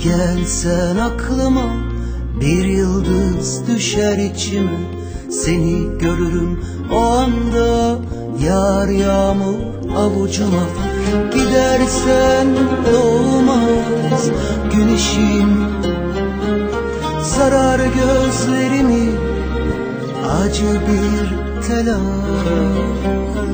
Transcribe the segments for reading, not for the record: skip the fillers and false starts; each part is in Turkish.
gelsen aklıma, bir yıldız düşer içime. Seni görürüm o anda, yağar yağmur avucuma. Gidersen doğmaz güneşim, sarar gözlerimi acı bir telaş.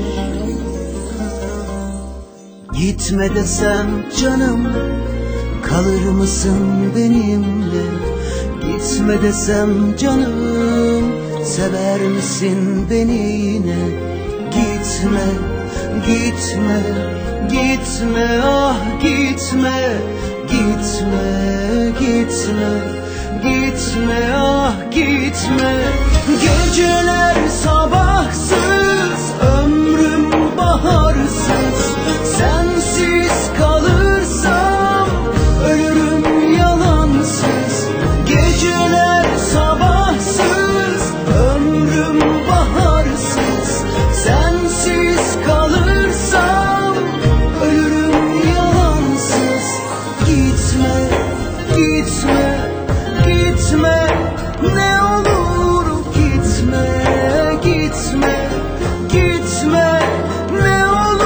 Gitme desem canım, kalır mısın benimle? Gitme desem canım, sever misin beni yine? Gitme, gitme, gitme, ah gitme. Gitme, gitme, gitme, ah gitme. Geceler sabahsız, ömrüm baharsız. Sensiz kalırsam ölürüm yalansız. Geceler sabahsız, ömrüm baharsız. Sensiz kalırsam ölürüm yalansız. Gitme, gitme, gitme, ne olur gitme, gitme, gitme, ne olur.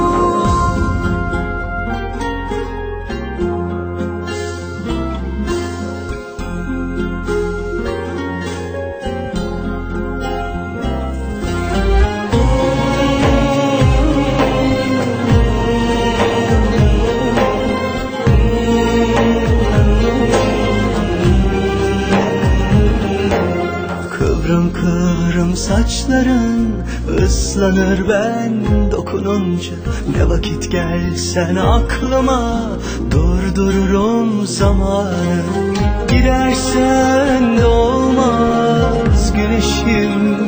Kıvrım kıvrım saçların ıslanır ben dokununca. Ne vakit gelsen aklıma, durdururum zamanı. Gidersen doğmaz güneşim,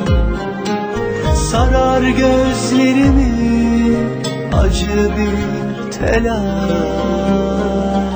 sarar gözlerimi acı bir telaş.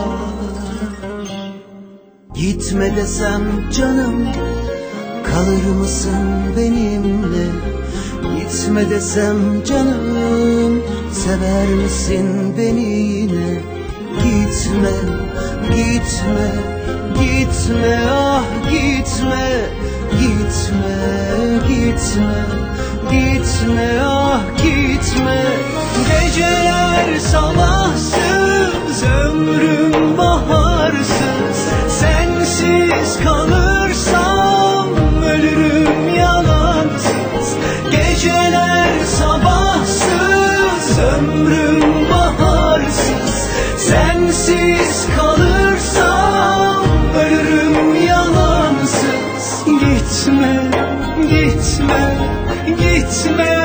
Gitme desem canım, kalır mısın benimle? Gitme desem canım, sever misin beni yine? Gitme, gitme, gitme, ah gitme. Gitme, gitme, gitme, ah gitme. Geceler sabahsız, ömrüm baharsız. Sensiz kalırsam ölürüm yalansız. Geceler sabahsız, ömrüm baharsız. Sensiz kalırsam ölürüm yalansız. Gitme, gitme, gitme.